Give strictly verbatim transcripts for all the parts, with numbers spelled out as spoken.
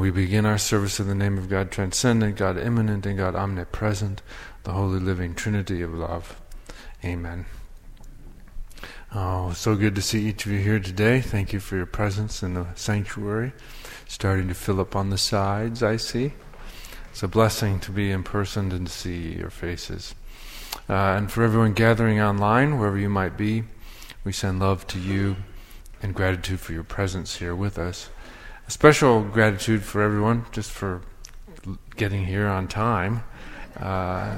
we begin our service in the name of God transcendent, God immanent, and God omnipresent, the holy living Trinity of love. Amen. Oh, so good to see each of you here today. Thank you for your presence in the sanctuary. Starting to fill up on the sides, I see. It's a blessing to be in person and to see your faces. Uh, and for everyone gathering online, wherever you might be, we send love to you and gratitude for your presence here with us. A special gratitude for everyone just for getting here on time. Uh,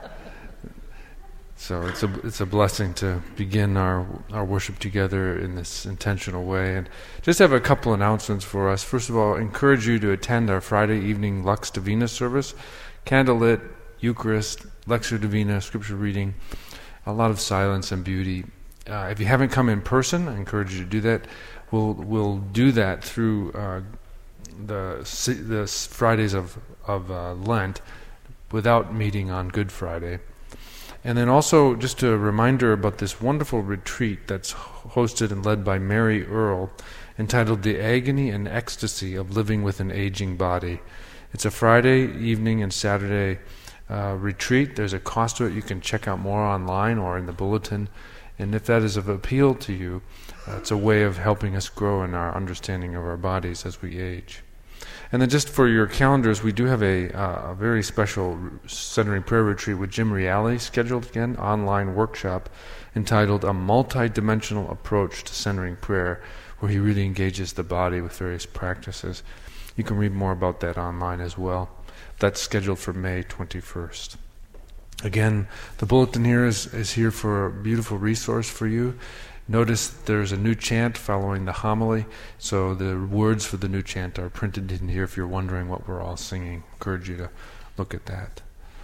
so it's a it's a blessing to begin our our worship together in this intentional way. And just have a couple announcements for us. First of all, encourage you to attend our Friday evening Lux Divina service, candlelit, Eucharist, Lectio Divina, scripture reading, a lot of silence and beauty. Uh, if you haven't come in person, I encourage you to do that. We'll we'll do that through uh, the the Fridays of of uh, Lent, without meeting on Good Friday. And then also just a reminder about this wonderful retreat that's hosted and led by Mary Earle, entitled "The Agony and Ecstasy of Living with an Aging Body." It's a Friday evening and Saturday uh, retreat. There's a cost to it. You can check out more online or in the bulletin. And if that is of appeal to you, uh, it's a way of helping us grow in our understanding of our bodies as we age. And then just for your calendars, we do have a, uh, a very special Centering Prayer Retreat with Jim Reale scheduled again, online workshop entitled A Multi-Dimensional Approach to Centering Prayer, where he really engages the body with various practices. You can read more about that online as well. That's scheduled for May twenty-first. Again, the bulletin here is, is here for a beautiful resource for you. Notice there's a new chant following the homily, so the words for the new chant are printed in here if you're wondering what we're all singing. I encourage you to look at that.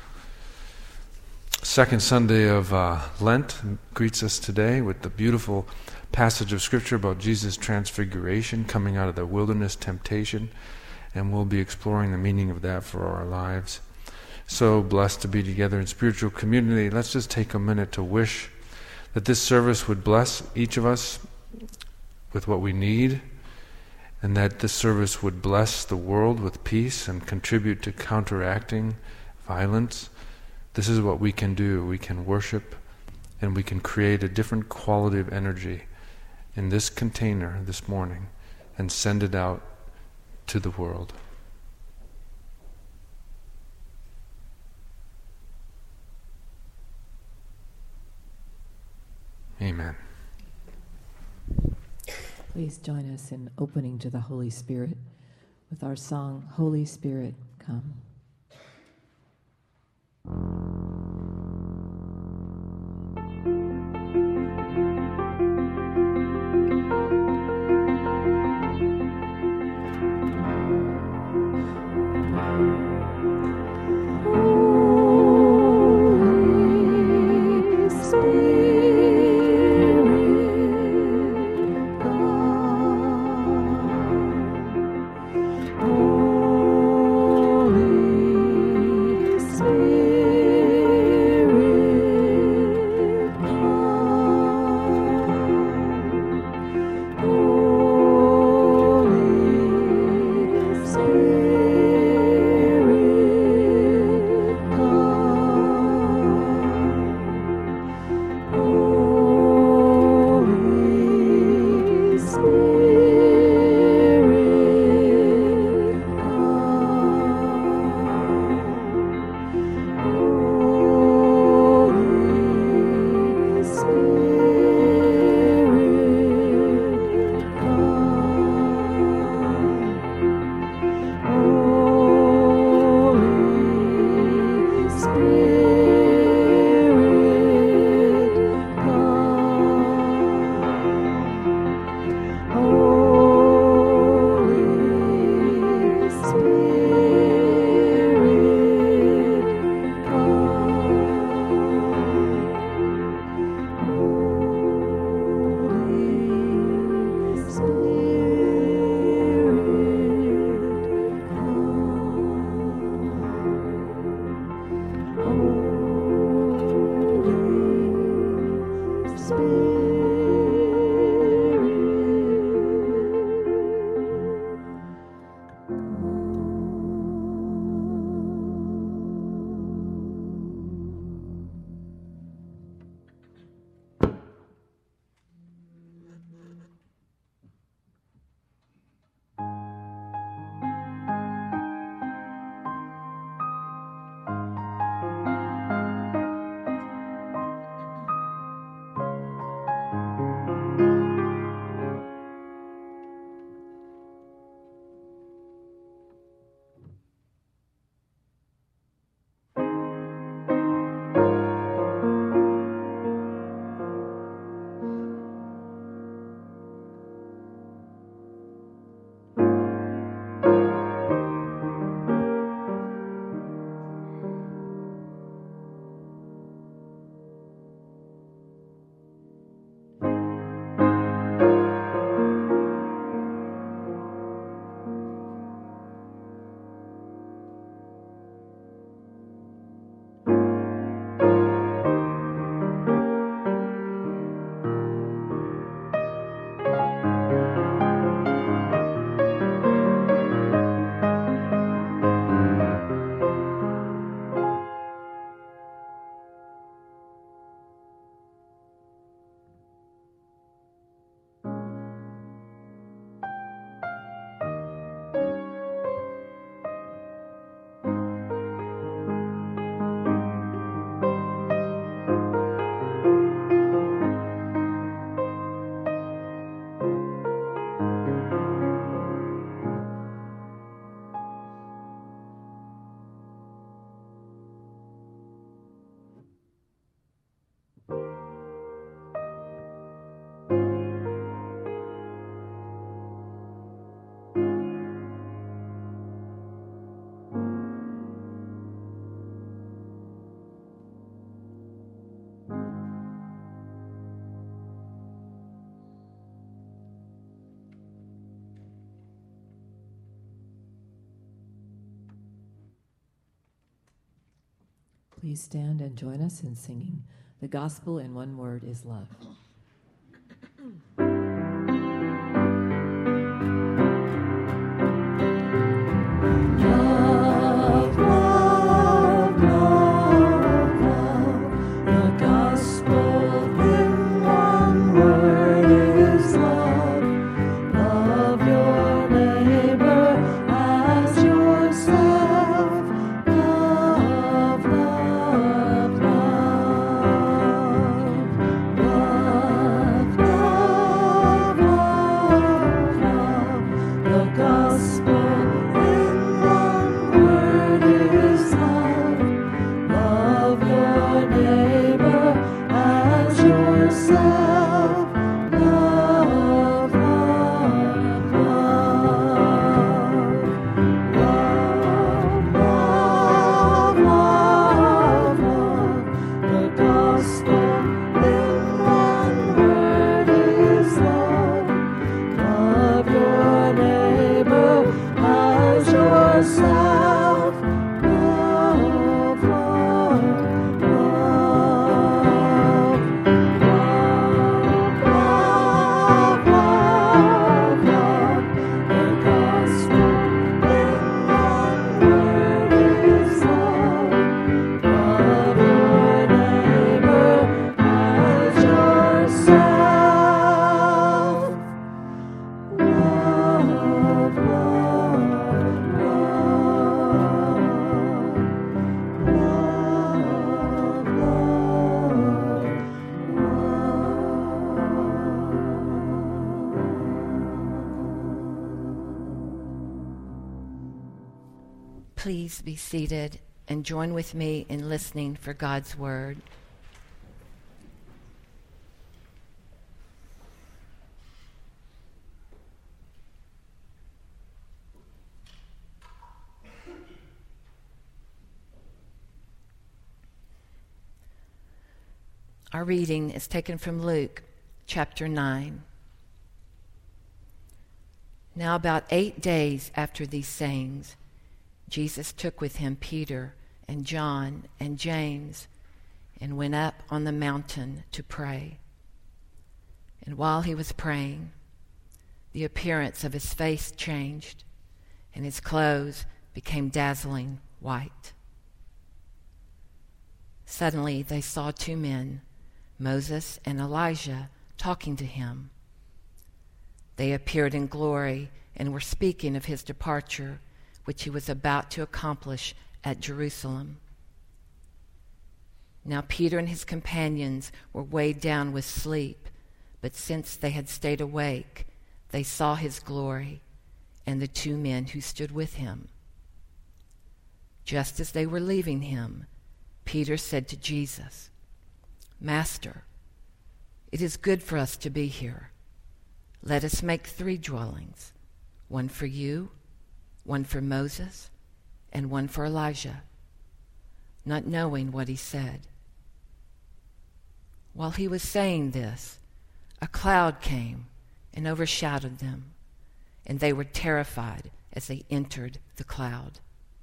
Second Sunday of uh, Lent greets us today with the beautiful passage of Scripture about Jesus' transfiguration, coming out of the wilderness temptation, and we'll be exploring the meaning of that for our lives. So blessed to be together in spiritual community. Let's just take a minute to wish that this service would bless each of us with what we need, and that this service would bless the world with peace and contribute to counteracting violence. This is what we can do. We can worship, and we can create a different quality of energy in this container this morning and send it out to the world. Amen. Please join us in opening to the Holy Spirit with our song, Holy Spirit, Come. Holy please stand and join us in singing "The Gospel in One Word is Love." Please be seated and join with me in listening for God's word. Our reading is taken from Luke chapter nine. Now about eight days after these sayings, Jesus took with him Peter and John and James and went up on the mountain to pray. And while he was praying, the appearance of his face changed, and his clothes became dazzling white. Suddenly they saw two men, Moses and Elijah, talking to him. They appeared in glory and were speaking of his departure, which he was about to accomplish at Jerusalem. Now Peter and his companions were weighed down with sleep, but since they had stayed awake, they saw his glory and the two men who stood with him. Just as they were leaving him, Peter said to Jesus, "Master, it is good for us to be here. Let us make three dwellings, one for you, one for Moses, and one for Elijah," not knowing what he said. While he was saying this, a cloud came and overshadowed them, and they were terrified as they entered the cloud.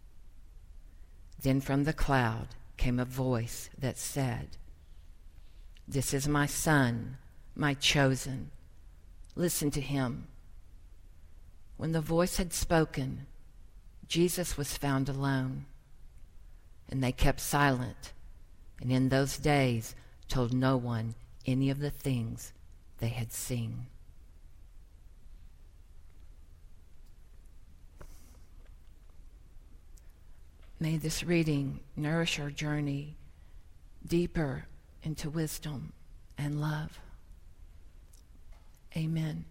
Then from the cloud came a voice that said, "This is my son, my chosen. Listen to him." When the voice had spoken, Jesus was found alone, and they kept silent, and in those days told no one any of the things they had seen. May this reading nourish our journey deeper into wisdom and love. Amen.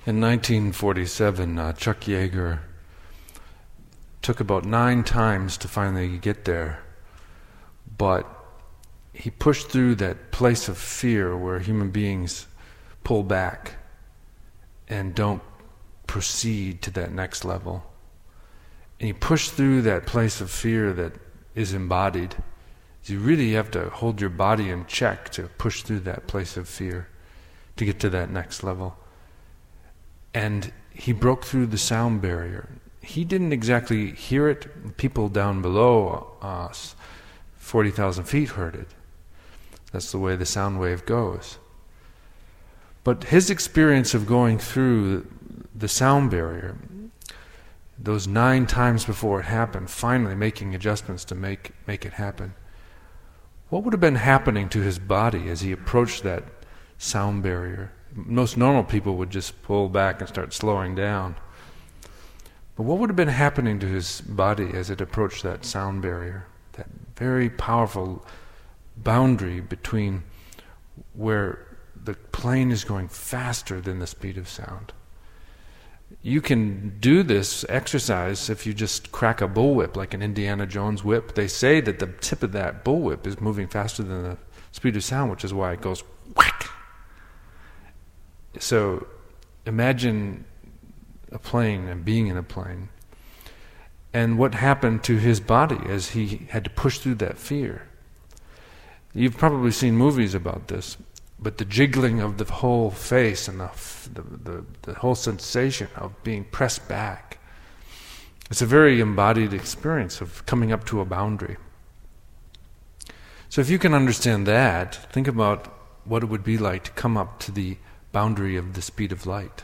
In nineteen forty-seven, uh, Chuck Yeager took about nine times to finally get there, but he pushed through that place of fear where human beings pull back and don't proceed to that next level. And he pushed through that place of fear that is embodied. You really have to hold your body in check to push through that place of fear to get to that next level. And he broke through the sound barrier. He didn't exactly hear it. People down below us, forty thousand feet, heard it. That's the way the sound wave goes. But his experience of going through the sound barrier, those nine times before it happened, finally making adjustments to make, make it happen, what would have been happening to his body as he approached that sound barrier? Most normal people would just pull back and start slowing down. But what would have been happening to his body as it approached that sound barrier? That very powerful boundary between where the plane is going faster than the speed of sound. You can do this exercise if you just crack a bullwhip like an Indiana Jones whip. They say that the tip of that bullwhip is moving faster than the speed of sound, which is why it goes whack. So imagine a plane and being in a plane. And what happened to his body as he had to push through that fear. You've probably seen movies about this, but the jiggling of the whole face and the, the, the, the whole sensation of being pressed back, it's a very embodied experience of coming up to a boundary. So if you can understand that, think about what it would be like to come up to the boundary of the speed of light.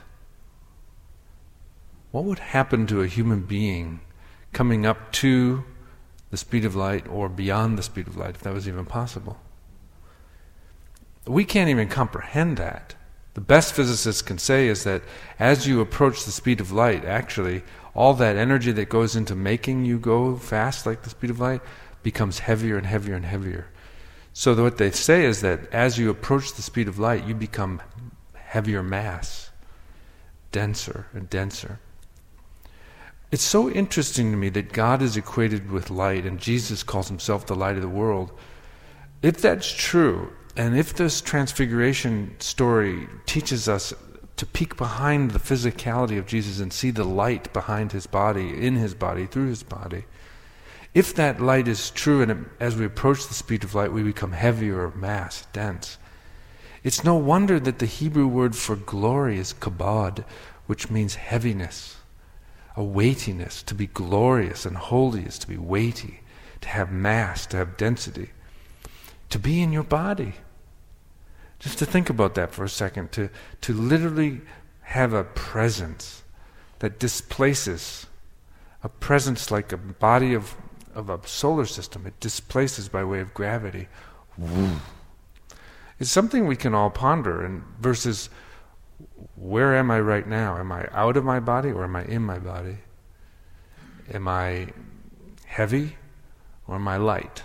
What would happen to a human being coming up to the speed of light or beyond the speed of light, if that was even possible? We can't even comprehend that. The best physicists can say is that as you approach the speed of light, actually, all that energy that goes into making you go fast like the speed of light becomes heavier and heavier and heavier. So what they say is that as you approach the speed of light, you become heavier mass, denser and denser. It's so interesting to me that God is equated with light, and Jesus calls himself the light of the world. If that's true, and if this transfiguration story teaches us to peek behind the physicality of Jesus and see the light behind his body, in his body, through his body, if that light is true, and it, as we approach the speed of light, we become heavier mass, dense, it's no wonder that the Hebrew word for glory is kabod, which means heaviness, a weightiness. To be glorious and holy is to be weighty, to have mass, to have density, to be in your body. Just to think about that for a second, to, to literally have a presence that displaces, a presence like a body of, of a solar system. It displaces by way of gravity. Woo. It's something we can all ponder, and versus where am I right now? Am I out of my body or am I in my body? Am I heavy or am I light?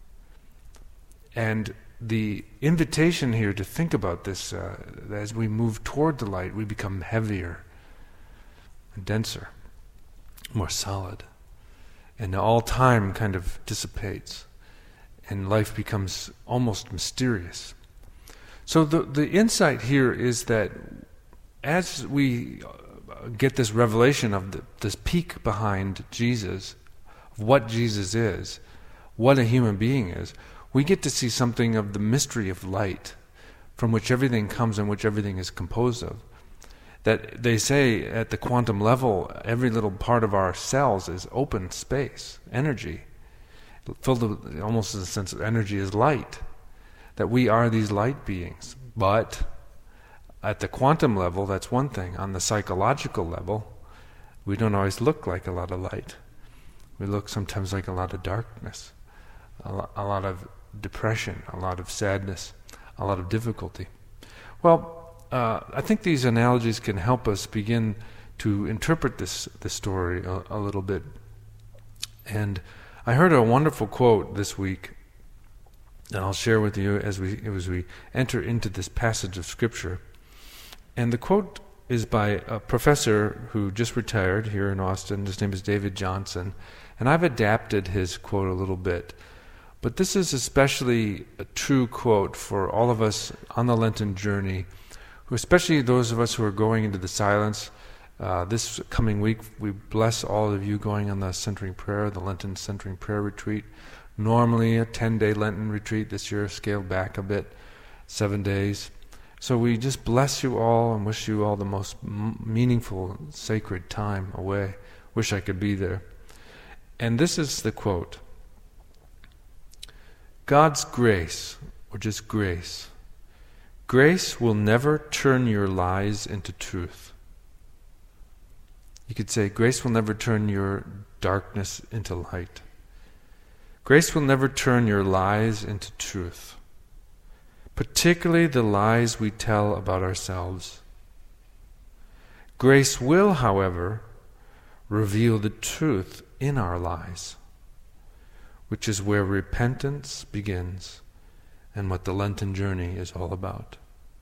And the invitation here to think about this, uh, as we move toward the light, we become heavier and denser, more solid. And all time kind of dissipates, and life becomes almost mysterious. So the the insight here is that as we get this revelation of the, this peek behind Jesus, of what Jesus is, what a human being is, we get to see something of the mystery of light, from which everything comes and which everything is composed of. That they say at the quantum level, every little part of our cells is open space, energy, filled with almost in the sense of energy is light. That we are these light beings. But at the quantum level, that's one thing. On the psychological level, we don't always look like a lot of light. We look sometimes like a lot of darkness, a, lo- a lot of depression, a lot of sadness, a lot of difficulty. Well, uh, I think these analogies can help us begin to interpret this, this story a, a little bit. And I heard a wonderful quote this week that I'll share with you as we as we enter into this passage of Scripture. And the quote is by a professor who just retired here in Austin. His name is David Johnson, and I've adapted his quote a little bit. But this is especially a true quote for all of us on the Lenten journey, who, especially those of us who are going into the silence. Uh, this coming week, we bless all of you going on the Centering Prayer, the Lenten Centering Prayer Retreat. Normally a ten-day Lenten retreat, this year scaled back a bit, seven days. So we just bless you all and wish you all the most m- meaningful, sacred time away. Wish I could be there. And this is the quote. God's grace, or just grace, grace will never turn your lies into truth. You could say, grace will never turn your darkness into light. Grace will never turn your lies into truth, particularly the lies we tell about ourselves. Grace will, however, reveal the truth in our lies, which is where repentance begins and what the Lenten journey is all about.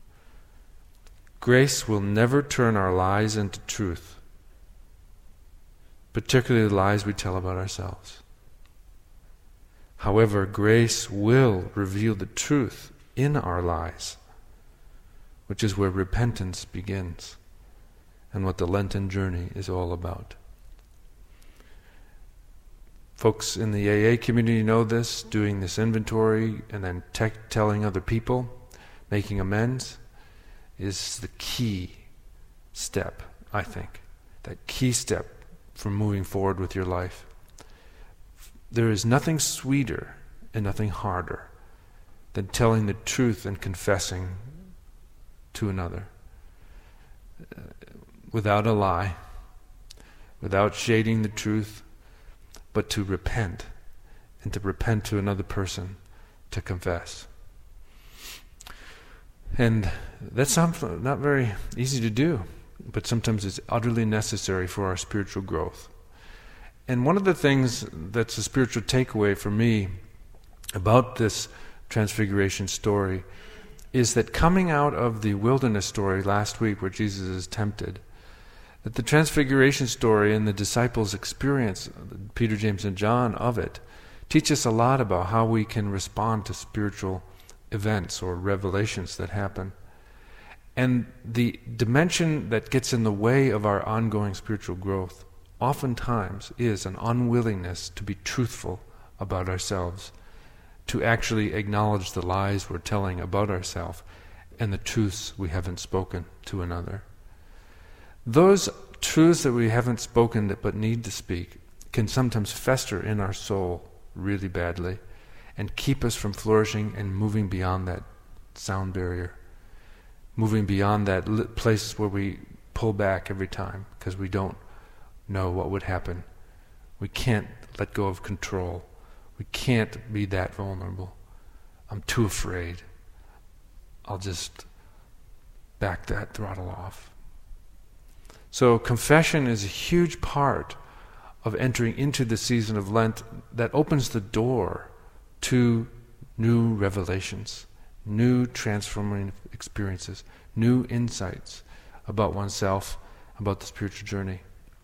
Grace will never turn our lies into truth, particularly the lies we tell about ourselves. However, grace will reveal the truth in our lies, which is where repentance begins and what the Lenten journey is all about. Folks in the A A community know this, doing this inventory and then te- telling other people, making amends, is the key step, I think. That key step for moving forward with your life. There is nothing sweeter and nothing harder than telling the truth and confessing to another. Uh, without a lie, without shading the truth, but to repent, and to repent to another person, to confess. And that's not, not very easy to do, but sometimes it's utterly necessary for our spiritual growth. And one of the things that's a spiritual takeaway for me about this Transfiguration story is that coming out of the wilderness story last week where Jesus is tempted, that the Transfiguration story and the disciples' experience, Peter, James, and John, of it, teach us a lot about how we can respond to spiritual events or revelations that happen. And the dimension that gets in the way of our ongoing spiritual growth oftentimes is an unwillingness to be truthful about ourselves, to actually acknowledge the lies we're telling about ourselves and the truths we haven't spoken to another. Those truths that we haven't spoken but need to speak can sometimes fester in our soul really badly and keep us from flourishing and moving beyond that sound barrier, moving beyond that li- place where we pull back every time because we don't know what would happen. We can't let go of control. We can't be that vulnerable. I'm too afraid. I'll just back that throttle off. So confession is a huge part of entering into the season of Lent that opens the door to new revelations, new transforming experiences, new insights about oneself, about the spiritual journey.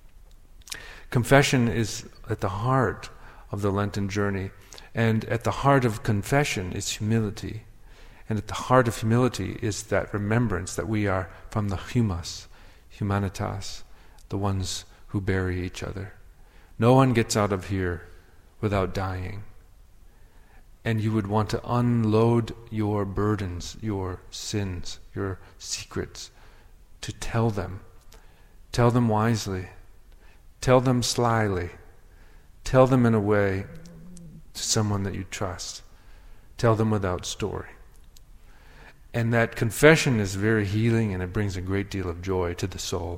Confession is at the heart of the Lenten journey, and at the heart of confession is humility. And at the heart of humility is that remembrance that we are from the humus, humanitas, the ones who bury each other. No one gets out of here without dying. And you would want to unload your burdens, your sins, your secrets, to tell them. Tell them wisely. Tell them slyly. Tell them in a way to someone that you trust. Tell them without story. And that confession is very healing, and it brings a great deal of joy to the soul.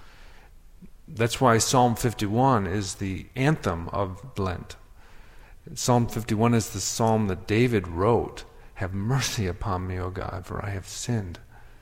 That's why Psalm fifty-one is the anthem of Lent. Psalm fifty-one is the psalm that David wrote. Have mercy upon me, O God, for I have sinned.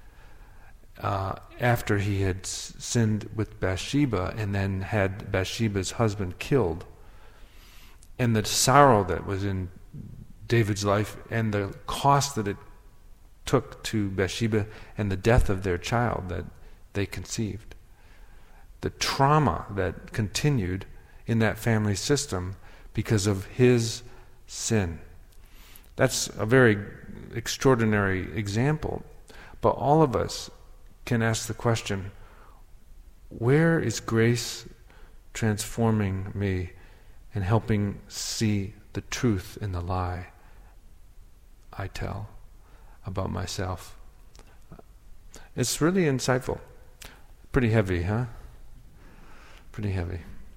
Uh, after he had s- sinned with Bathsheba and then had Bathsheba's husband killed. And the sorrow that was in David's life and the cost that it took to Bathsheba and the death of their child that they conceived. The trauma that continued in that family system because of his sin. That's a very extraordinary example. But all of us can ask the question, where is grace transforming me and helping see the truth in the lie I tell about myself? It's really insightful. Pretty heavy, huh? Pretty heavy.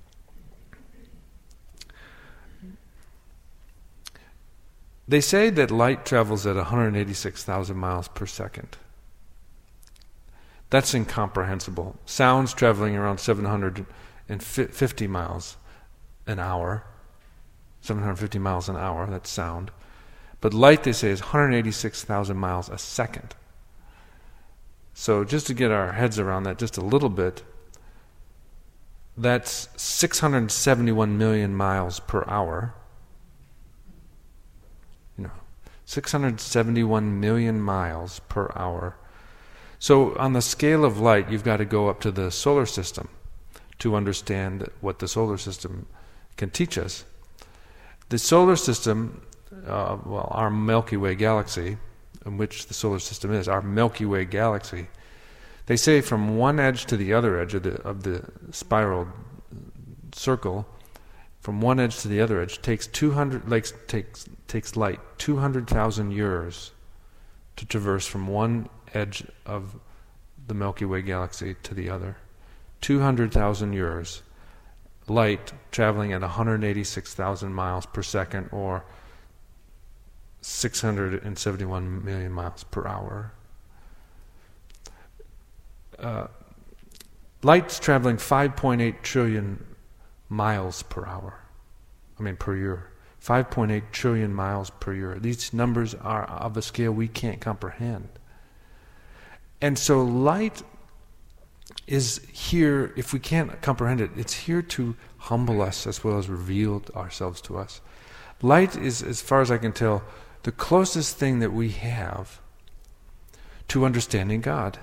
They say that light travels at one hundred eighty-six thousand miles per second. That's incomprehensible. Sound's traveling around seven hundred fifty miles an hour. seven hundred fifty miles an hour, that's sound. But light, they say, is one hundred eighty-six thousand miles a second. So just to get our heads around that just a little bit, that's six hundred seventy-one million miles per hour. You know, six hundred seventy-one million miles per hour. So on the scale of light, you've got to go up to the solar system to understand what the solar system can teach us. The solar system, uh, well, our Milky Way galaxy, in which the solar system is, our Milky Way galaxy, they say from one edge to the other edge of the of the spiral circle, from one edge to the other edge, takes two hundred like takes takes light two hundred thousand years to traverse from one edge of the Milky Way galaxy to the other. two hundred thousand years. Light traveling at one hundred eighty-six thousand miles per second, or six hundred seventy-one million miles per hour. Uh, light's traveling five point eight trillion miles per hour. I mean per year. five point eight trillion miles per year. These numbers are of a scale we can't comprehend. And so light is here, if we can't comprehend it, it's here to humble us as well as reveal ourselves to us. Light is, as far as I can tell, the closest thing that we have to understanding God,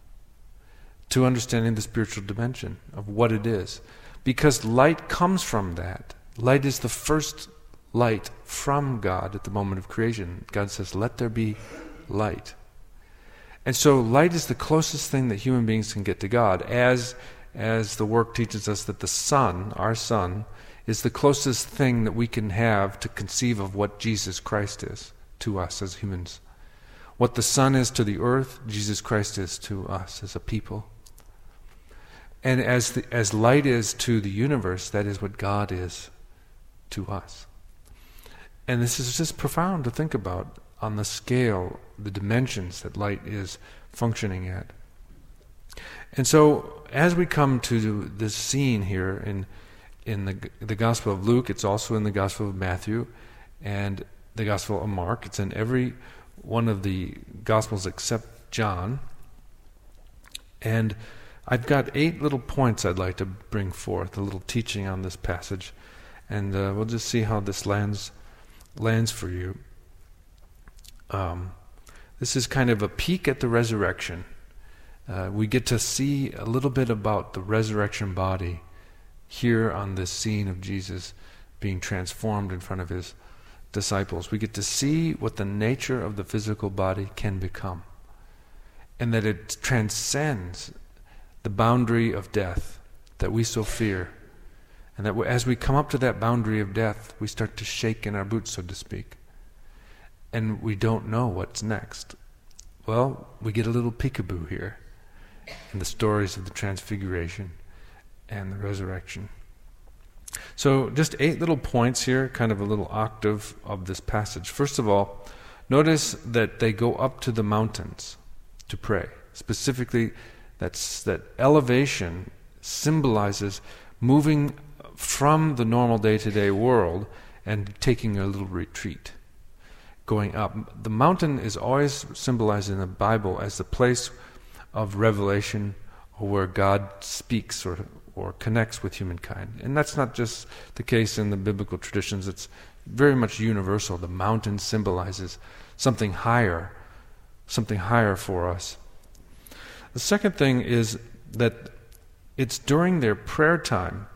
to understanding the spiritual dimension of what it is. Because light comes from that. Light is the first light from God at the moment of creation. God says, let there be light. And so light is the closest thing that human beings can get to God, as as the work teaches us that the sun, our sun, is the closest thing that we can have to conceive of what Jesus Christ is to us as humans. What the sun is to the earth, Jesus Christ is to us as a people. And as the, as light is to the universe, that is what God is to us. And this is just profound to think about on the scale, the dimensions that light is functioning at. And so, as we come to this scene here in in the the Gospel of Luke, it's also in the Gospel of Matthew, and the Gospel of Mark. It's in every one of the Gospels except John. And I've got eight little points I'd like to bring forth, a little teaching on this passage, and uh, we'll just see how this lands lands for you. Um, this is kind of a peek at the resurrection. Uh, we get to see a little bit about the resurrection body here on this scene of Jesus being transformed in front of his disciples. We get to see what the nature of the physical body can become, and that it transcends the boundary of death that we so fear, and that as we come up to that boundary of death, we start to shake in our boots, so to speak. And we don't know what's next. Well, we get a little peekaboo here in the stories of the transfiguration and the resurrection. So just eight little points here, kind of a little octave of this passage. First of all, notice that they go up to the mountains to pray. Specifically, that's that elevation symbolizes moving from the normal day-to-day world and taking a little retreat. Going up. The mountain is always symbolized in the Bible as the place of revelation, or where God speaks or or connects with humankind. And that's not just the case in the biblical traditions. It's very much universal. The mountain symbolizes something higher, something higher for us. The second thing is that it's during their prayer time.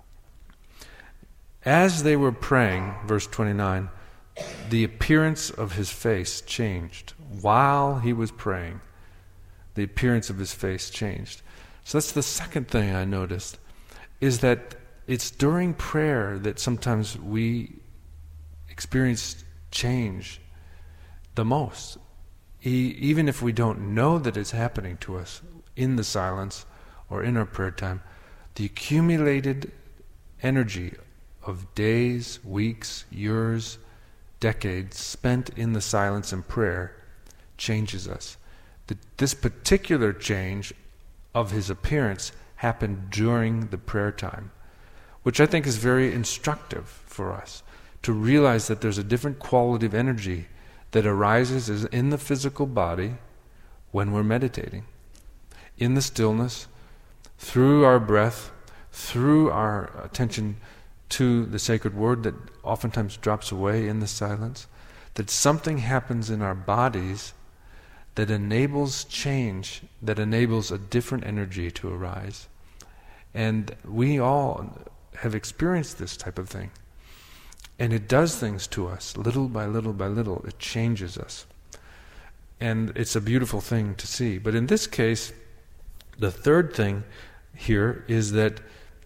As they were praying, verse twenty-nine, the appearance of his face changed. While he was praying, the appearance of his face changed. So that's the second thing I noticed, is that it's during prayer that sometimes we experience change the most. E- even if we don't know that it's happening to us in the silence or in our prayer time, the accumulated energy of days, weeks, years, decades spent in the silence and prayer changes us. The, this particular change of his appearance happened during the prayer time, which I think is very instructive for us to realize that there's a different quality of energy that arises as in the physical body when we're meditating. In the stillness, through our breath, through our attention to the sacred word that oftentimes drops away in the silence, that something happens in our bodies that enables change, that enables a different energy to arise. And we all have experienced this type of thing. And it does things to us, little by little by little. It changes us. And it's a beautiful thing to see. But in this case, the third thing here is that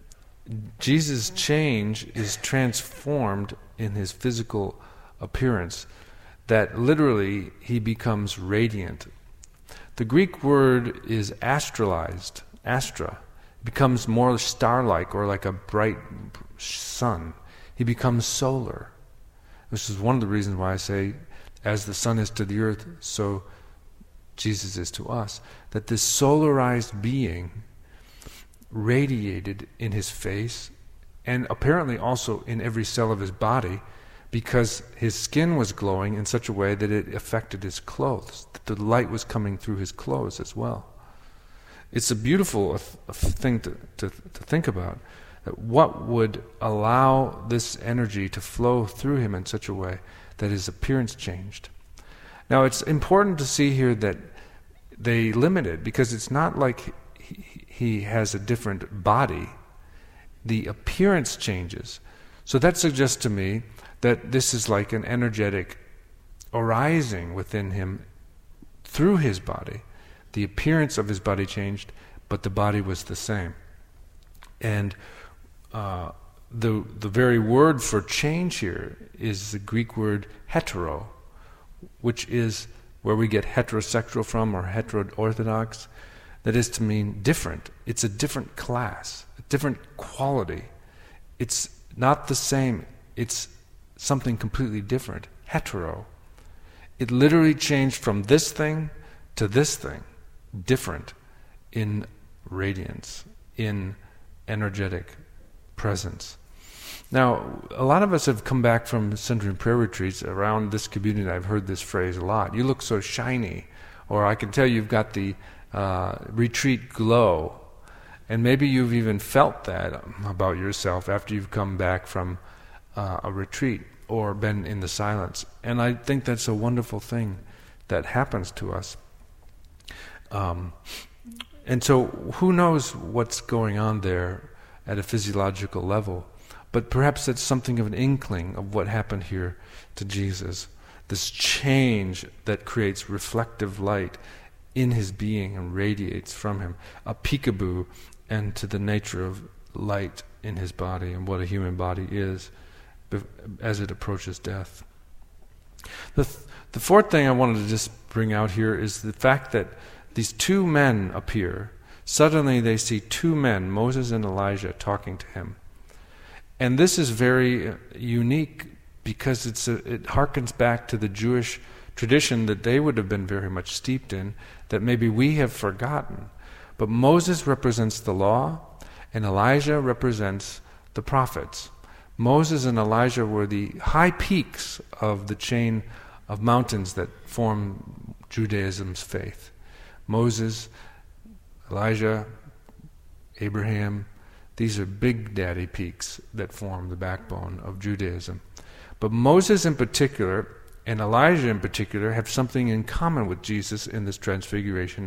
Jesus' change is transformed in his physical appearance, that literally he becomes radiant. The Greek word is astralized, astra. It becomes more star-like or like a bright sun. He becomes solar. This is one of the reasons why I say, as the sun is to the earth, so Jesus is to us. That this solarized being radiated in his face and apparently also in every cell of his body, because his skin was glowing in such a way that it affected his clothes, that the light was coming through his clothes as well. It's a beautiful uh, thing to, to, to think about. What would allow this energy to flow through him in such a way that his appearance changed? Now, it's important to see here that they limit it, because it's not like he, he has a different body. The appearance changes. So that suggests to me that this is like an energetic arising within him through his body. The appearance of his body changed, but the body was the same. And uh, the the very word for change here is the Greek word hetero, which is where we get heterosexual from, or hetero-orthodox. That is to mean different. It's a different class, a different quality. It's not the same. It's something completely different. Hetero. It literally changed from this thing to this thing. Different in radiance, in energetic presence. Now, a lot of us have come back from Centering Prayer Retreats around this community. I've heard this phrase a lot. You look so shiny. Or I can tell you've got the uh, retreat glow. And maybe you've even felt that about yourself after you've come back from uh, a retreat or been in the silence. And I think that's a wonderful thing that happens to us. Um, and so who knows what's going on there at a physiological level, but perhaps it's something of an inkling of what happened here to Jesus, this change that creates reflective light in his being and radiates from him, a peekaboo and to the nature of light in his body and what a human body is as it approaches death. The, th- the fourth thing I wanted to just bring out here is the fact that these two men appear. Suddenly they see two men, Moses and Elijah, talking to him. And this is very unique because it's a, it harkens back to the Jewish tradition that they would have been very much steeped in, that maybe we have forgotten. But Moses represents the law, and Elijah represents the prophets. Moses and Elijah were the high peaks of the chain of mountains that form Judaism's faith. Moses, Elijah, Abraham, these are big daddy peaks that form the backbone of Judaism. But Moses in particular, and Elijah in particular, have something in common with Jesus in this transfiguration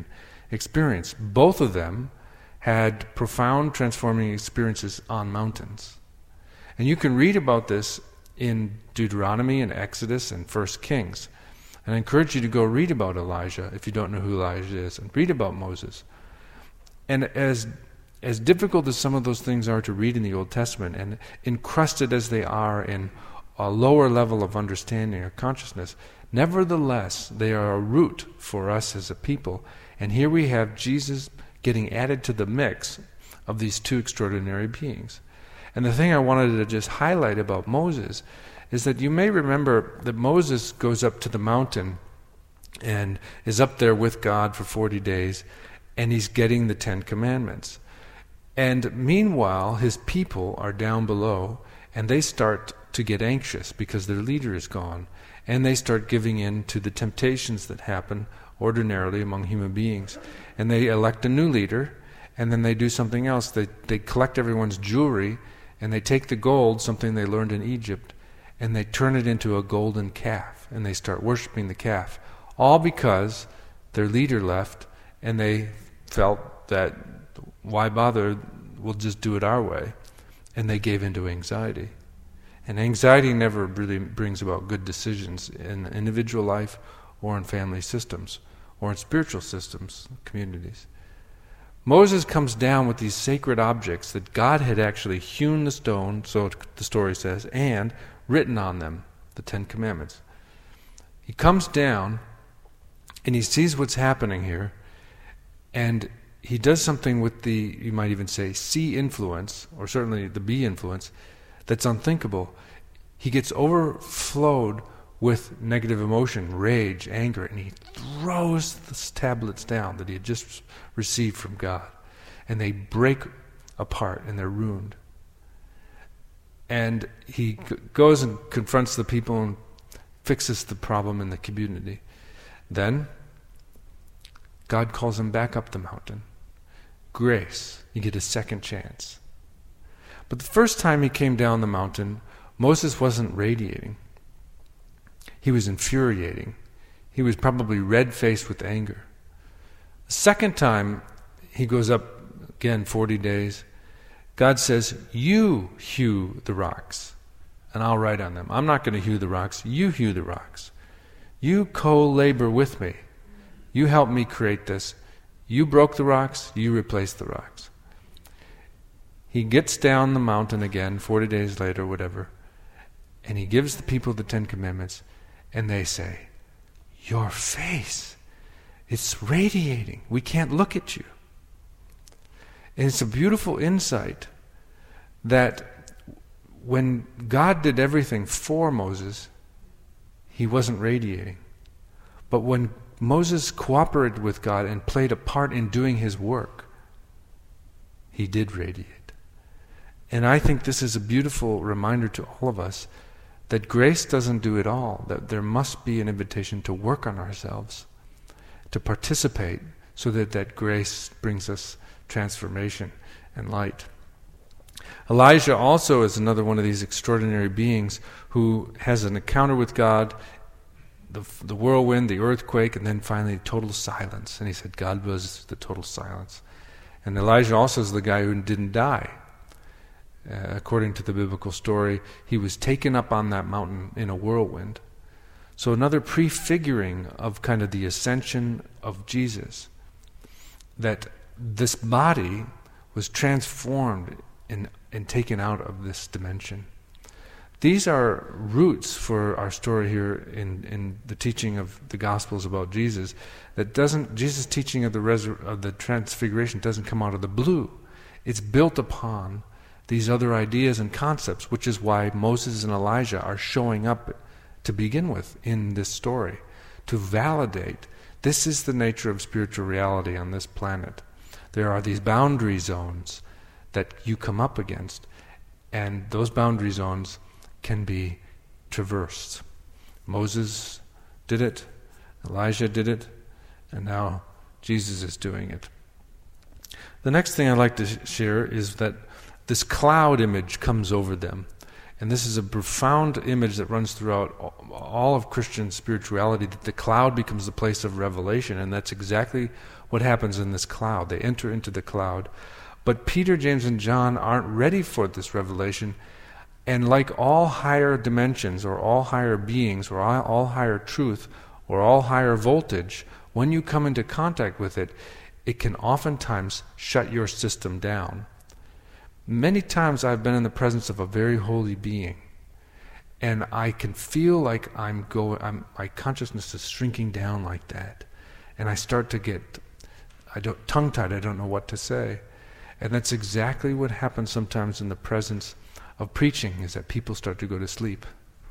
experience. Both of them had profound transforming experiences on mountains. And you can read about this in Deuteronomy and Exodus and First Kings. And I encourage you to go read about Elijah if you don't know who Elijah is, and read about Moses. And as as difficult as some of those things are to read in the Old Testament, and encrusted as they are in a lower level of understanding or consciousness, nevertheless, they are a root for us as a people. And here we have Jesus getting added to the mix of these two extraordinary beings. And the thing I wanted to just highlight about Moses is that you may remember that Moses goes up to the mountain and is up there with God for forty days, and he's getting the Ten Commandments. And meanwhile, his people are down below, and they start to get anxious because their leader is gone, and they start giving in to the temptations that happen ordinarily among human beings. And they elect a new leader, and then they do something else. They, they collect everyone's jewelry, and they take the gold, something they learned in Egypt, and they turn it into a golden calf, and they start worshiping the calf, all because their leader left, and they felt that, why bother, we'll just do it our way. And they gave into anxiety. And anxiety never really brings about good decisions in individual life or in family systems or in spiritual systems, communities. Moses comes down with these sacred objects that God had actually hewn the stone, so the story says, and written on them, the Ten Commandments. He comes down and he sees what's happening here, and he does something with the, you might even say, C influence, or certainly the B influence, that's unthinkable. He gets overflowed with negative emotion, rage, anger, and he throws the tablets down that he had just received from God. And they break apart and they're ruined. And he g- goes and confronts the people and fixes the problem in the community. Then, God calls him back up the mountain. Grace. You get a second chance. But the first time he came down the mountain, Moses wasn't radiating. He was infuriating. He was probably red-faced with anger. The second time he goes up, again, forty days, God says, you hew the rocks, and I'll write on them. I'm not going to hew the rocks. You hew the rocks. You co-labor with me. You help me create this. You broke the rocks, you replaced the rocks. He gets down the mountain again, forty days later, whatever, and he gives the people the Ten Commandments, and they say, your face, it's radiating. We can't look at you. And it's a beautiful insight that when God did everything for Moses, he wasn't radiating. But when Moses cooperated with God and played a part in doing his work, he did radiate. And I think this is a beautiful reminder to all of us that grace doesn't do it all, that there must be an invitation to work on ourselves, to participate, so that that grace brings us transformation and light. Elijah also is another one of these extraordinary beings who has an encounter with God, the, the whirlwind, the earthquake, and then finally total silence. And he said God was the total silence. And Elijah also is the guy who didn't die. Uh, according to the biblical story, he was taken up on that mountain in a whirlwind. So another prefiguring of kind of the ascension of Jesus, that this body was transformed and, and taken out of this dimension. These are roots for our story here in, in the teaching of the Gospels about Jesus. That doesn't Jesus' teaching of the resur- of the transfiguration doesn't come out of the blue. It's built upon these other ideas and concepts, which is why Moses and Elijah are showing up to begin with in this story, to validate this is the nature of spiritual reality on this planet. There are these boundary zones that you come up against, and those boundary zones can be traversed. Moses did it, Elijah did it, and now Jesus is doing it. The next thing I'd like to sh- share is that this cloud image comes over them. And this is a profound image that runs throughout all of Christian spirituality, that the cloud becomes the place of revelation, and that's exactly what happens in this cloud. They enter into the cloud. But Peter, James, and John aren't ready for this revelation, and like all higher dimensions, or all higher beings, or all, all higher truth, or all higher voltage, when you come into contact with it, it can oftentimes shut your system down. Many times I've been in the presence of a very holy being, and I can feel like I'm going, I'm, my consciousness is shrinking down like that, and I start to get, I don't tongue-tied. I don't know what to say, and that's exactly what happens sometimes in the presence of preaching, is that people start to go to sleep.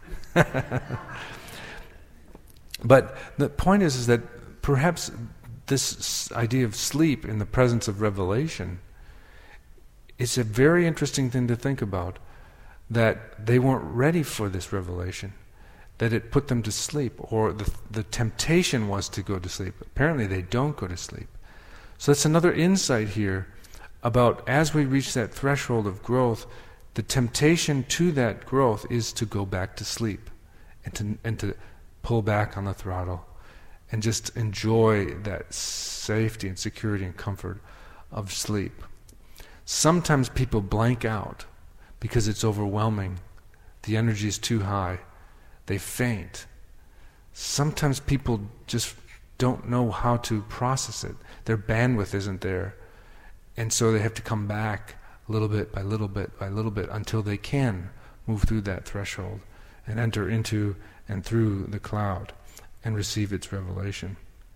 But the point is, is that perhaps this idea of sleep in the presence of revelation, it's a very interesting thing to think about, that they weren't ready for this revelation, that it put them to sleep, or the, the temptation was to go to sleep. Apparently they don't go to sleep. So that's another insight here about, as we reach that threshold of growth, the temptation to that growth is to go back to sleep, and to, and to pull back on the throttle, and just enjoy that safety and security and comfort of sleep. Sometimes people blank out because it's overwhelming. The energy is too high. They faint. Sometimes people just don't know how to process it. Their bandwidth isn't there. And so they have to come back little bit by little bit by little bit until they can move through that threshold and enter into and through the cloud and receive its revelation.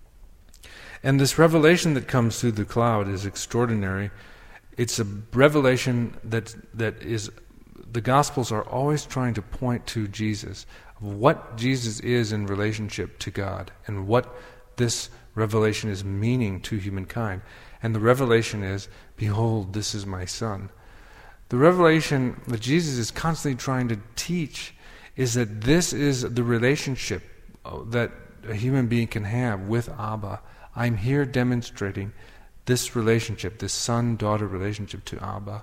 And this revelation that comes through the cloud is extraordinary. It's a revelation that that is, the Gospels are always trying to point to Jesus, what Jesus is in relationship to God, and what this revelation is meaning to humankind. And the revelation is, behold, this is my Son. The revelation that Jesus is constantly trying to teach is that this is the relationship that a human being can have with Abba. I'm here demonstrating this relationship, this son-daughter relationship to Abba.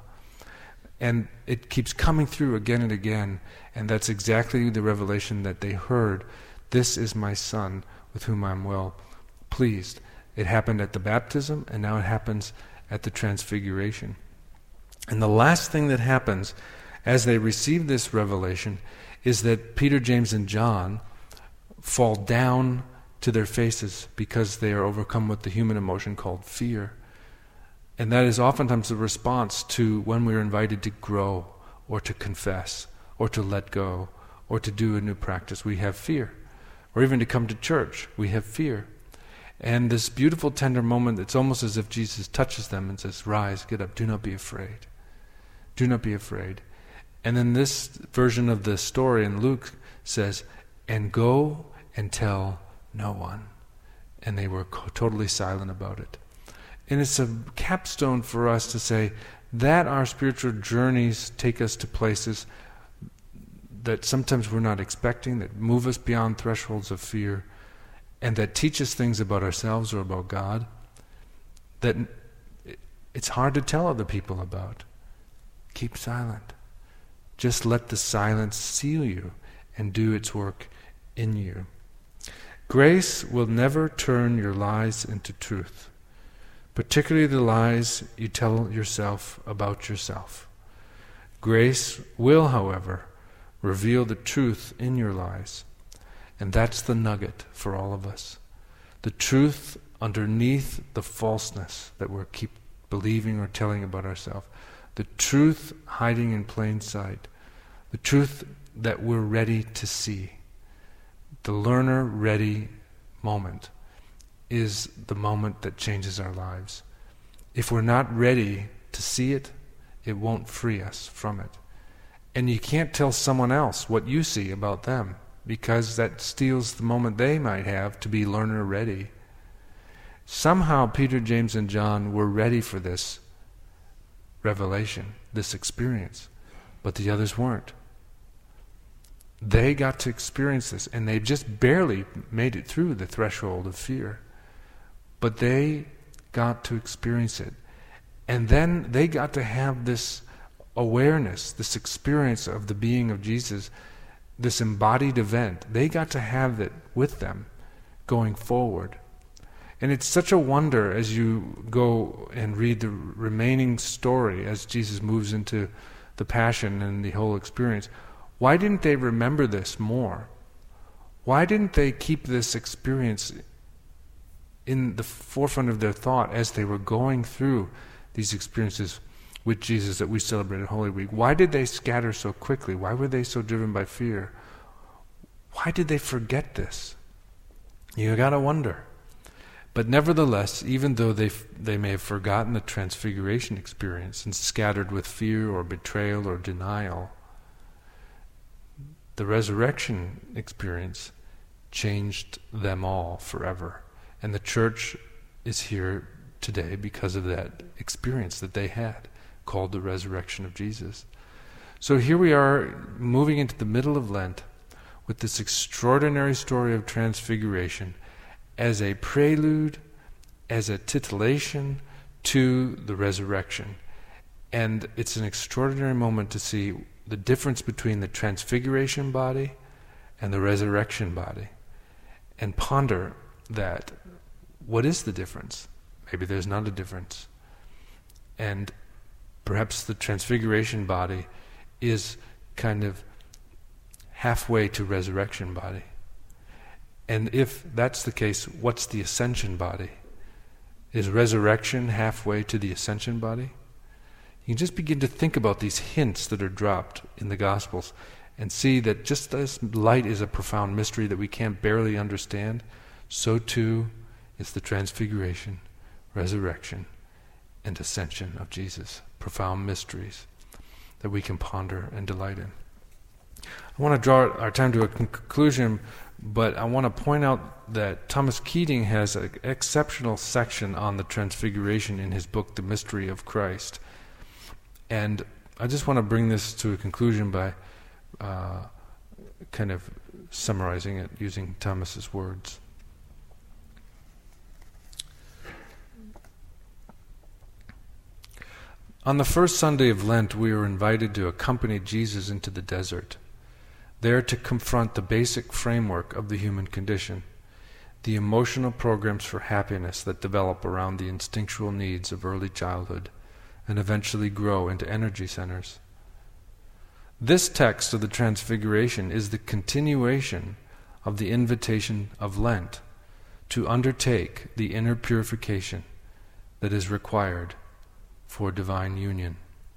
And it keeps coming through again and again, and that's exactly the revelation that they heard. This is my Son, with whom I'm well pleased. It happened at the baptism, and now it happens at the transfiguration. And the last thing that happens as they receive this revelation is that Peter, James, and John fall down to their faces because they are overcome with the human emotion called fear. And that is oftentimes the response to when we're invited to grow, or to confess, or to let go, or to do a new practice. We have fear. Or even to come to church, we have fear. And this beautiful, tender moment, it's almost as if Jesus touches them and says, rise, get up, do not be afraid. Do not be afraid. And then this version of the story in Luke says, and go and tell no one. And they were co- totally silent about it. And it's a capstone for us to say that our spiritual journeys take us to places that sometimes we're not expecting, that move us beyond thresholds of fear, and that teach us things about ourselves or about God that it's hard to tell other people about. Keep silent. Just let the silence seal you and do its work in you. Grace will never turn your lies into truth, particularly the lies you tell yourself about yourself. Grace will, however, reveal the truth in your lies. And that's the nugget for all of us. The truth underneath the falseness that we keep believing or telling about ourselves. The truth hiding in plain sight. The truth that we're ready to see. The learner-ready moment is the moment that changes our lives. If we're not ready to see it, it won't free us from it. And you can't tell someone else what you see about them, because that steals the moment they might have to be learner-ready. Somehow Peter, James, and John were ready for this revelation, this experience, but the others weren't. They got to experience this, and they just barely made it through the threshold of fear. But they got to experience it. And then they got to have this awareness, this experience of the being of Jesus, this embodied event, they got to have it with them going forward. And it's such a wonder as you go and read the remaining story as Jesus moves into the Passion and the whole experience. Why didn't they remember this more? Why didn't they keep this experience in the forefront of their thought as they were going through these experiences with Jesus that we celebrated Holy Week? Why did they scatter so quickly? Why were they so driven by fear? Why did they forget this? You gotta wonder. But nevertheless, even though they f- they may have forgotten the transfiguration experience and scattered with fear or betrayal or denial, the resurrection experience changed them all forever. And the church is here today because of that experience that they had, called the resurrection of Jesus. So here we are moving into the middle of Lent with this extraordinary story of transfiguration as a prelude, as a titillation to the resurrection. And it's an extraordinary moment to see the difference between the transfiguration body and the resurrection body, and ponder that. What is the difference? Maybe there's not a difference. And perhaps the transfiguration body is kind of halfway to resurrection body. And if that's the case, what's the ascension body? Is resurrection halfway to the ascension body? You can just begin to think about these hints that are dropped in the Gospels and see that just as light is a profound mystery that we can't barely understand, so too is the transfiguration, resurrection, and ascension of Jesus. Profound mysteries that we can ponder and delight in. I want to draw our time to a conclusion, but I want to point out that Thomas Keating has an exceptional section on the transfiguration in his book, The Mystery of Christ. And I just want to bring this to a conclusion by uh, kind of summarizing it using Thomas's words. On the first Sunday of Lent, we were invited to accompany Jesus into the desert, there to confront the basic framework of the human condition, the emotional programs for happiness that develop around the instinctual needs of early childhood and eventually grow into energy centers. This text of the Transfiguration is the continuation of the invitation of Lent to undertake the inner purification that is required for divine union.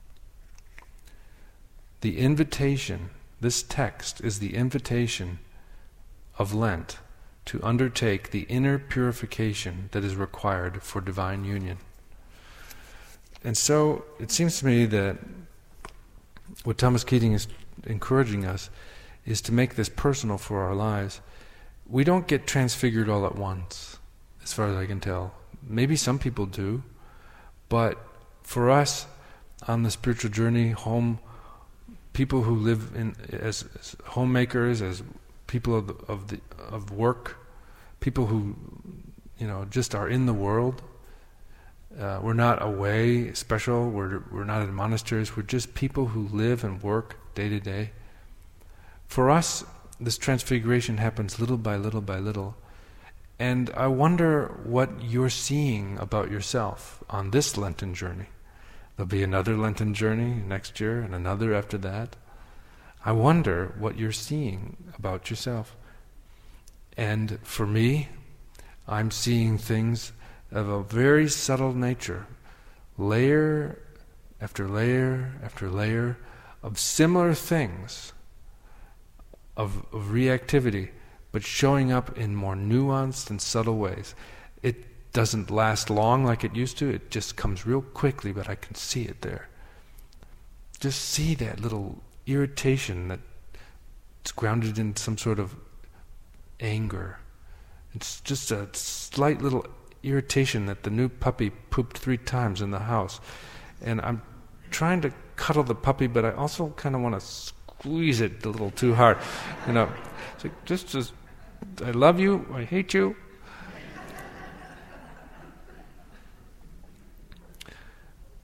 The invitation, this text is the invitation of Lent to undertake the inner purification that is required for divine union. And so it seems to me that what Thomas Keating is encouraging us is to make this personal for our lives. We don't get transfigured all at once, as far as I can tell. Maybe some people do, but for us, on the spiritual journey, home, people who live in as, as homemakers, as people of the, of the of work, people who, you know, just are in the world. Uh, we're not away special. We're we're not in monasteries. We're just people who live and work day to day. For us, this transfiguration happens little by little by little. And I wonder what you're seeing about yourself on this Lenten journey. There'll be another Lenten journey next year and another after that. I wonder what you're seeing about yourself. And for me, I'm seeing things of a very subtle nature, layer after layer after layer of similar things, of, of reactivity, but showing up in more nuanced and subtle ways. It doesn't last long like it used to. It just comes real quickly, but I can see it there. Just see that little irritation that's grounded in some sort of anger. It's just a slight little irritation that the new puppy pooped three times in the house. And I'm trying to cuddle the puppy, but I also kind of want to squeeze it a little too hard. You know, it's like, just, just, I love you, I hate you. But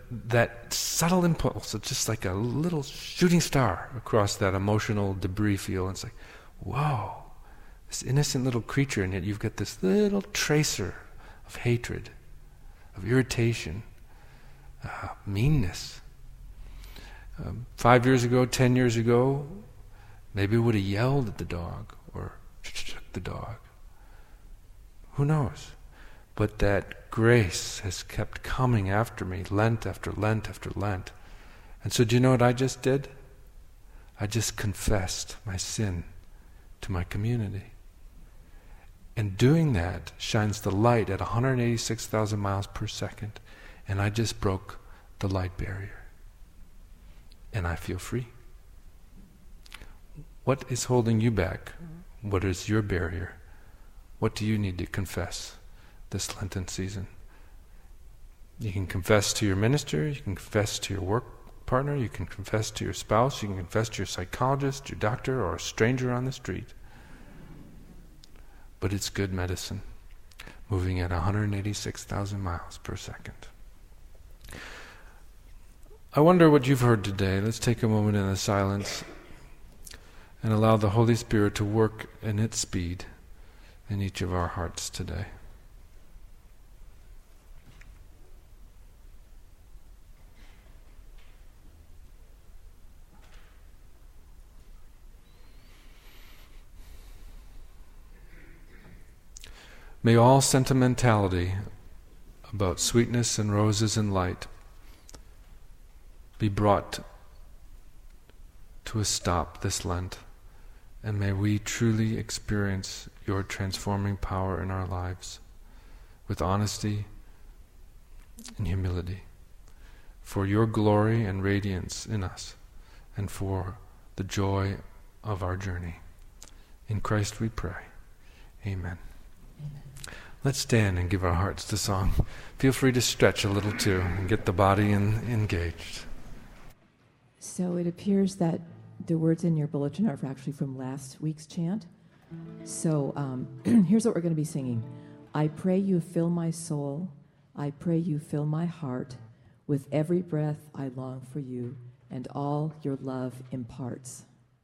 that subtle impulse, it's just like a little shooting star across that emotional debris field. And it's like, whoa, this innocent little creature, and yet you've got this little tracer of hatred, of irritation, uh, meanness. Um, five years ago, ten years ago, maybe we would have yelled at the dog or shook the dog. Who knows? But that grace has kept coming after me, Lent after Lent after Lent. And so do you know what I just did? I just confessed my sin to my community. And doing that shines the light at one hundred eighty-six thousand miles per second. And I just broke the light barrier. And I feel free. What is holding you back? What is your barrier? What do you need to confess this Lenten season? You can confess to your minister, you can confess to your work partner, you can confess to your spouse, you can confess to your psychologist, your doctor, or a stranger on the street. But it's good medicine, moving at one hundred eighty-six thousand miles per second. I wonder what you've heard today. Let's take a moment in the silence and allow the Holy Spirit to work in its speed in each of our hearts today. May all sentimentality about sweetness and roses and light be brought to a stop this Lent, and may we truly experience your transforming power in our lives with honesty and humility, for your glory and radiance in us, and for the joy of our journey. In Christ we pray. Amen. Amen. Let's stand and give our hearts to song. Feel free to stretch a little too and get the body in, engaged. So it appears that the words in your bulletin are actually from last week's chant. So um, here's what we're going to be singing. I pray you fill my soul. I pray you fill my heart. With every breath I long for you, and all your love imparts.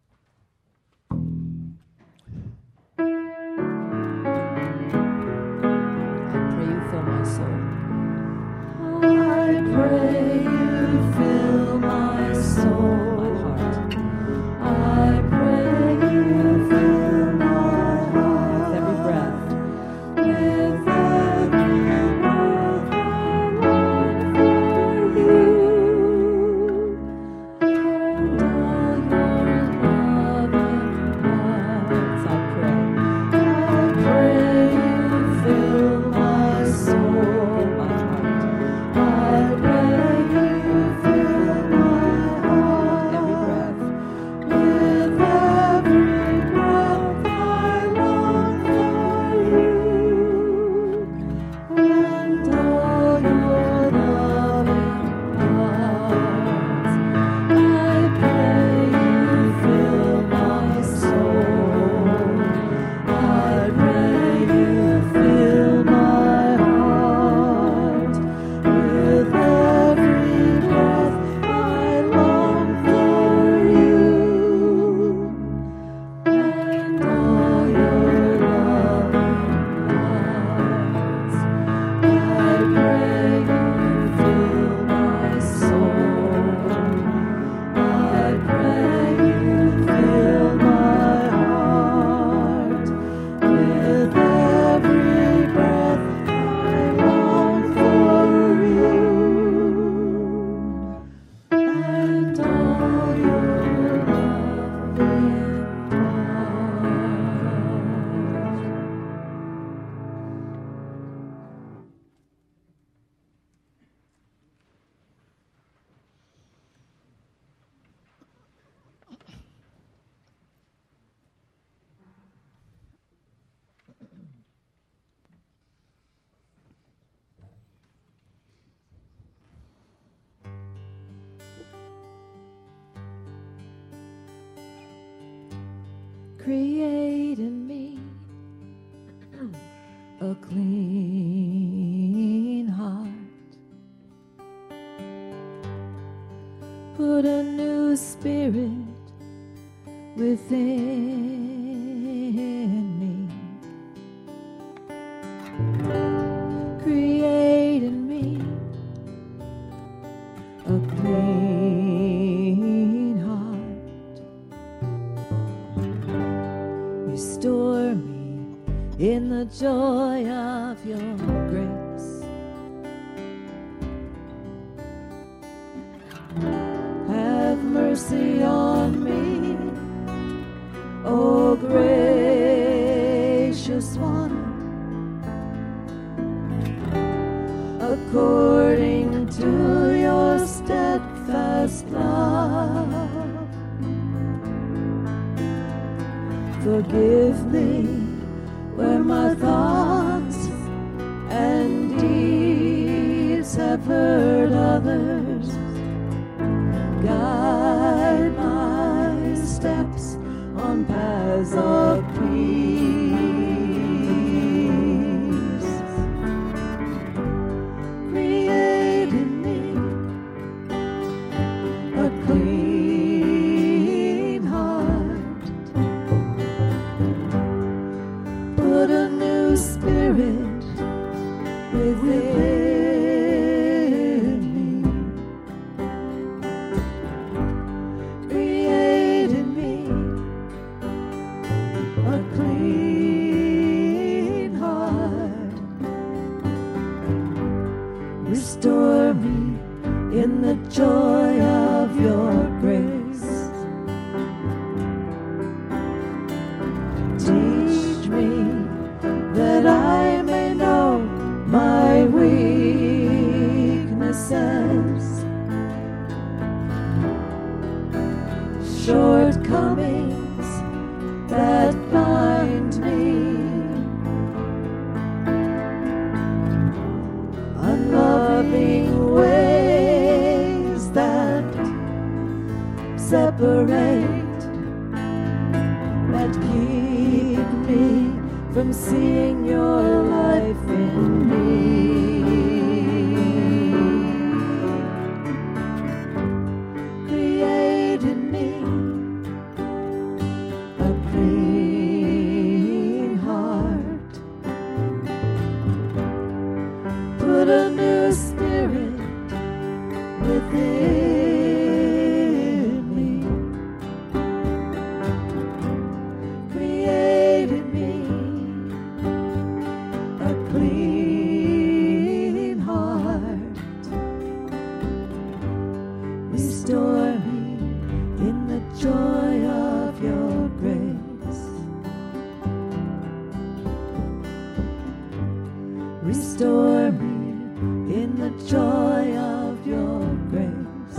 I pray you fill my soul, my heart. I pray you fill my heart. With every breath, with every breath I long for you, and all your loving hearts. I pray. I pray you fill my soul, my heart. I pray you fill my heart. Every breath, With every breath I long for you, and all your loving hearts. I pray you fill my soul. I pray you fill my heart. With every breath I long for you, and all your loving hearts. I pray you fill my soul. I pray you fill my heart. With every breath I long for you, and all your loving hearts. create in me a clean heart spirit within me. Create in me a clean heart. Restore me in the joy of your grace. Have mercy on me, O gracious one, according to your steadfast love. Forgive me where my thoughts and deeds have hurt others. Guide my steps on paths of peace. Create in me a clean heart. Put a new spirit within me. Create in me a clean heart. Restore me in the joy of your grace. Teach me that I may know my weaknesses, shortcomings that bind me, unloving ways that separate, that keep me from seeing your life in me. Create in me a clean heart. Put a new spirit within me. Create in me a clean heart. Restore me in the joy of your grace. Restore me in the joy of your grace.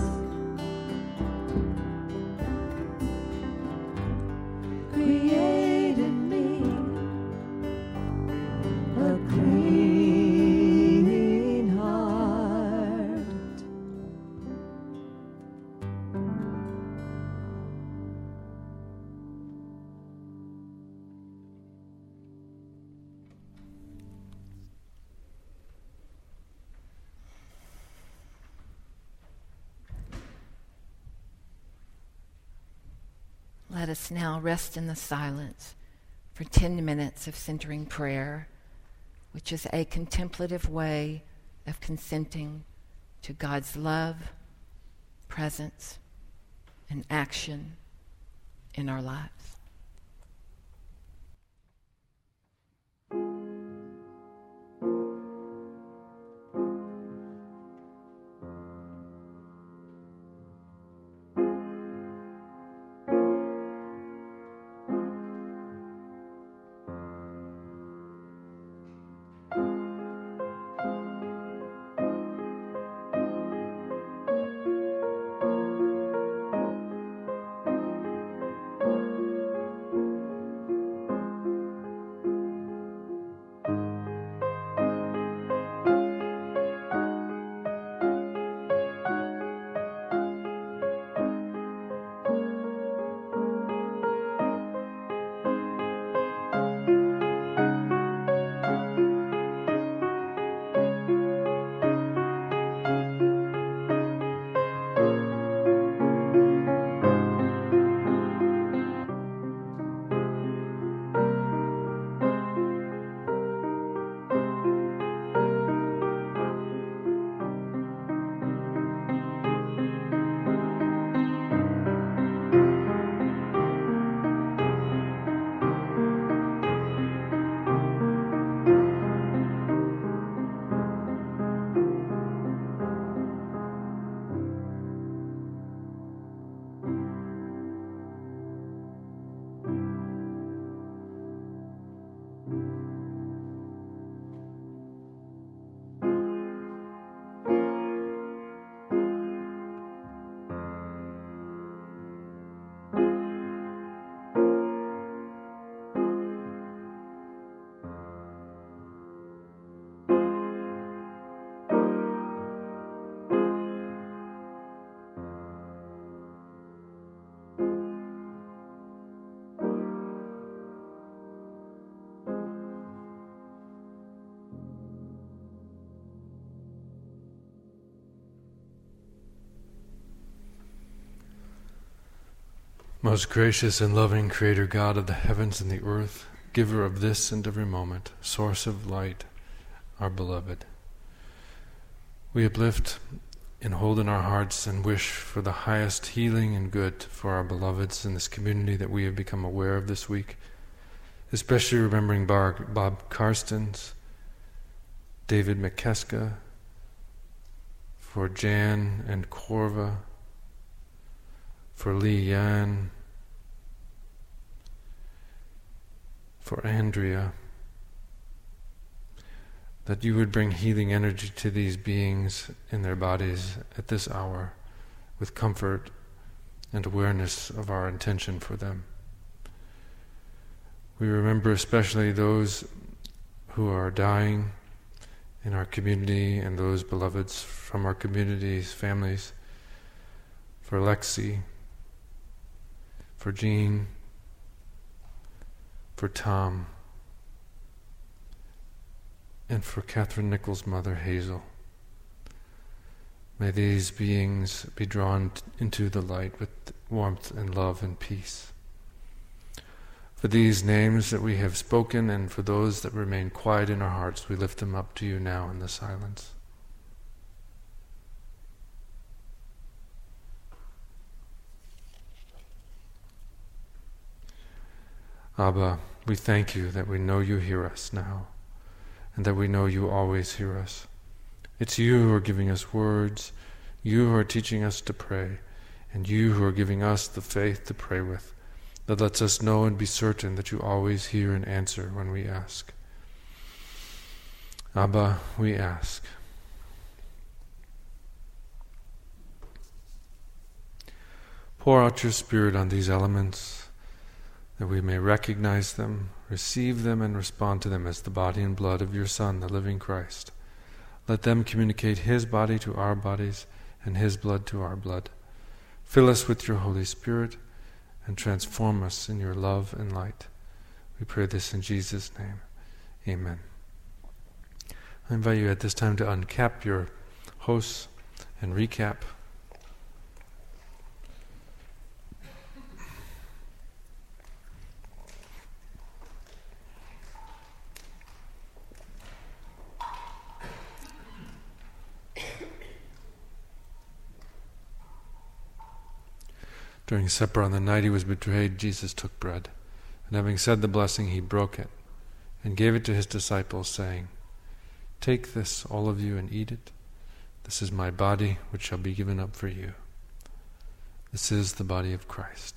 Create in me a clean heart. Let us now rest in the silence for ten minutes of centering prayer, which is a contemplative way of consenting to God's love, presence, and action in our lives. Most gracious and loving Creator God of the heavens and the earth, giver of this and every moment, source of light, our beloved, we uplift and hold in our hearts and wish for the highest healing and good for our beloveds in this community that we have become aware of this week, especially remembering Bar- Bob Karstens, David McKeska, for Jan and Corva, for Lee Yan, for Andrea, that you would bring healing energy to these beings in their bodies at this hour with comfort and awareness of our intention for them. We remember especially those who are dying in our community and those beloveds from our communities, families, for Lexi, for Jean, for Tom, and for Catherine Nichols' mother, Hazel. May these beings be drawn t- into the light with warmth and love and peace. For these names that we have spoken and for those that remain quiet in our hearts, we lift them up to you now in the silence. Abba, we thank you that we know you hear us now, and that we know you always hear us. It's you who are giving us words, you who are teaching us to pray, and you who are giving us the faith to pray with, that lets us know and be certain that you always hear and answer when we ask. Abba, we ask. Pour out your Spirit on these elements, that we may recognize them, receive them, and respond to them as the body and blood of your Son, the living Christ. Let them communicate his body to our bodies and his blood to our blood. Fill us with your Holy Spirit and transform us in your love and light. We pray this in Jesus' name. Amen. I invite you at this time to uncap your hosts and recap. During supper on the night he was betrayed, Jesus took bread, and having said the blessing, he broke it, and gave it to his disciples, saying, "Take this, all of you, and eat it. This is my body, which shall be given up for you." This is the body of Christ.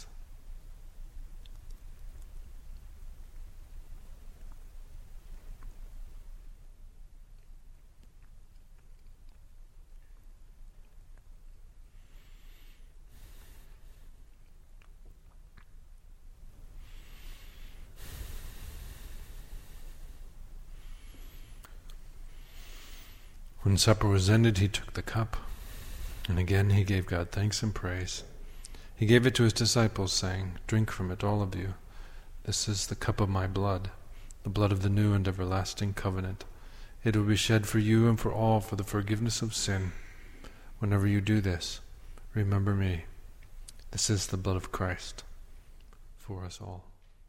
When supper was ended, he took the cup, and again he gave God thanks and praise. He gave it to his disciples, saying, "Drink from it, all of you. This is the cup of my blood, the blood of the new and everlasting covenant. It will be shed for you and for all for the forgiveness of sin. Whenever you do this, remember me." This is the blood of Christ for us all.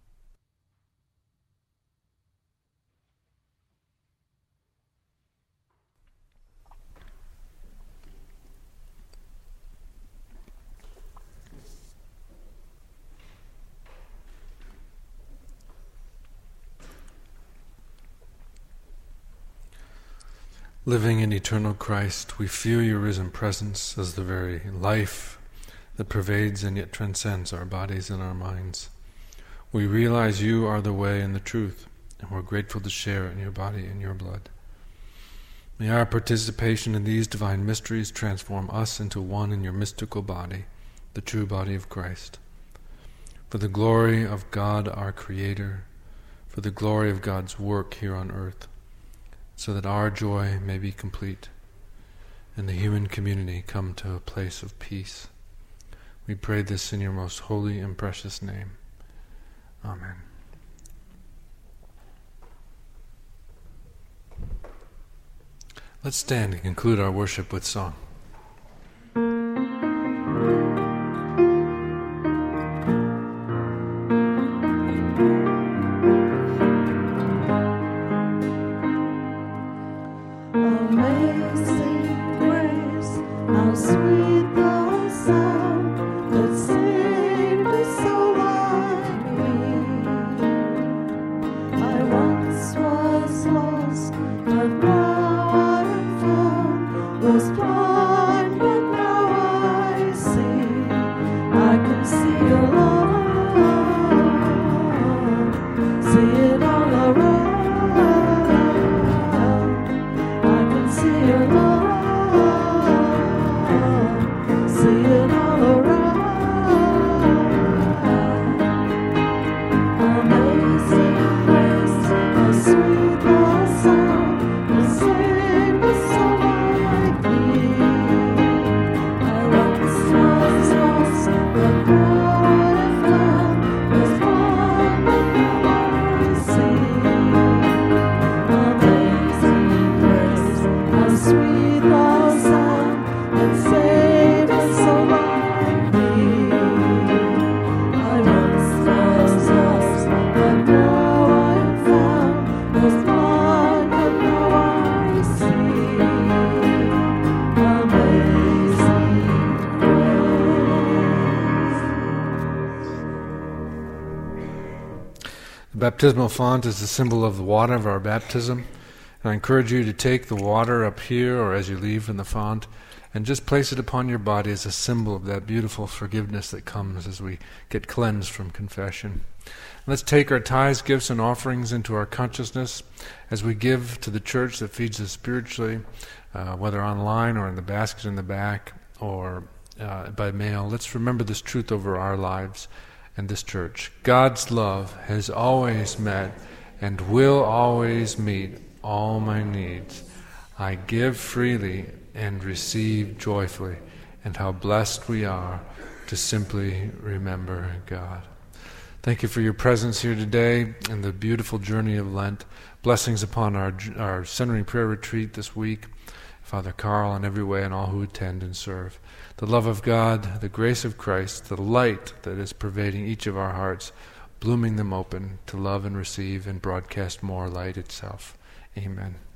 Living in eternal Christ, we feel your risen presence as the very life that pervades and yet transcends our bodies and our minds. We realize you are the way and the truth, and we're grateful to share in your body and your blood. May our participation in these divine mysteries transform us into one in your mystical body, the true body of Christ. For the glory of God our Creator, for the glory of God's work here on earth, so that our joy may be complete and the human community come to a place of peace. We pray this in your most holy and precious name. Amen. Let's stand and conclude our worship with song. The baptismal font is the symbol of the water of our baptism. And I encourage you to take the water up here or as you leave from the font and just place it upon your body as a symbol of that beautiful forgiveness that comes as we get cleansed from confession. Let's take our tithes, gifts, and offerings into our consciousness as we give to the church that feeds us spiritually, uh, whether online or in the basket in the back or uh, by mail. Let's remember this truth over our lives and this church. God's love has always met and will always meet all my needs. I give freely and receive joyfully, and how blessed we are to simply remember God. Thank you for your presence here today and the beautiful journey of Lent. Blessings upon our our centering prayer retreat this week. Father Carl in every way and all who attend and serve. The love of God, the grace of Christ, the light that is pervading each of our hearts, blooming them open to love and receive and broadcast more light itself. Amen.